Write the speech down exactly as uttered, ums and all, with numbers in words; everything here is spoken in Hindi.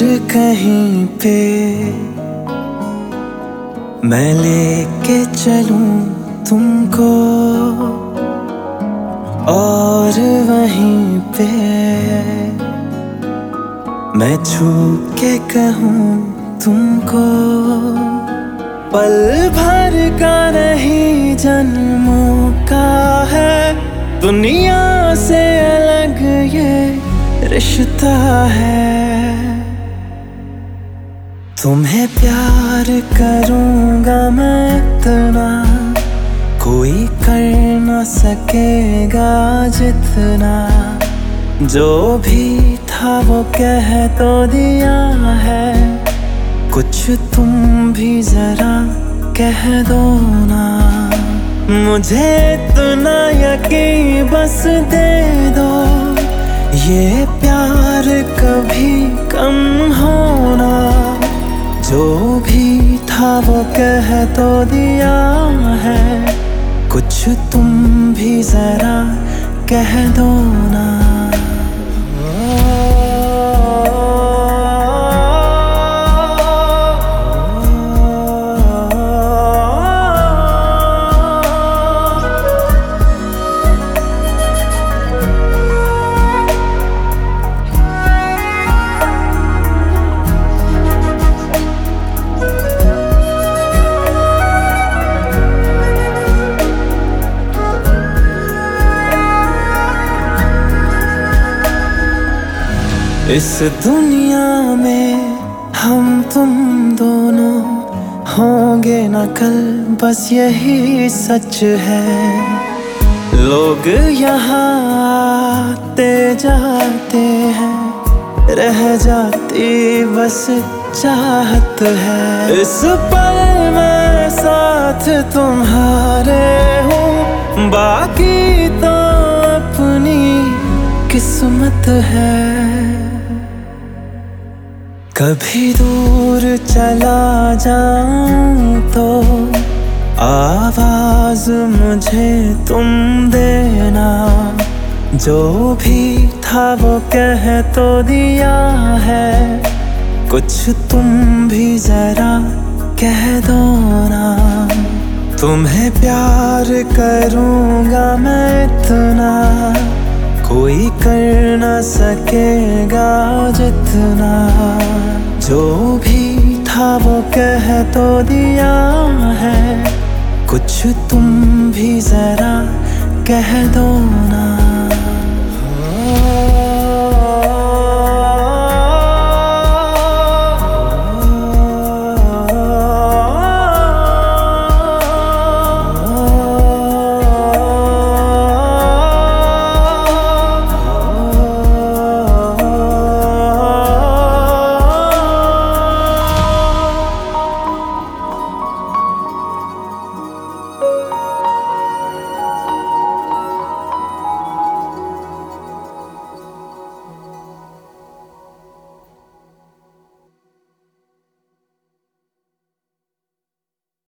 कहीं पे मैं लेके चलूं तुमको, और वहीं पे मैं छू के कहूं तुमको। पल भर का नहीं जन्मों का है, दुनिया से अलग ये रिश्ता है। तुम्हें प्यार करूंगा मैं इतना, कोई कर न सकेगा जितना। जो भी था वो कह तो दिया है, कुछ तुम भी जरा कह दो ना। मुझे इतना यकीन बस दे दो, ये प्यार कभी कम होना। जो भी था वो कह तो दिया है, कुछ तुम भी जरा कह दो ना। इस दुनिया में हम तुम दोनों होंगे न कल, बस यही सच है। लोग यहाँ आते जाते हैं, रह जाती बस चाहत है। इस पल में साथ तुम्हारे हूँ, बाकी तो अपनी किस्मत है। कभी दूर चला जाऊं तो आवाज मुझे तुम देना। जो भी था वो कह तो दिया है, कुछ तुम भी जरा कह दो ना। तुम्हें प्यार करूंगा मैं इतना, कोई कर न सकेगा जितना। जो भी था वो कह तो दिया है, कुछ तुम भी जरा कह दो ना।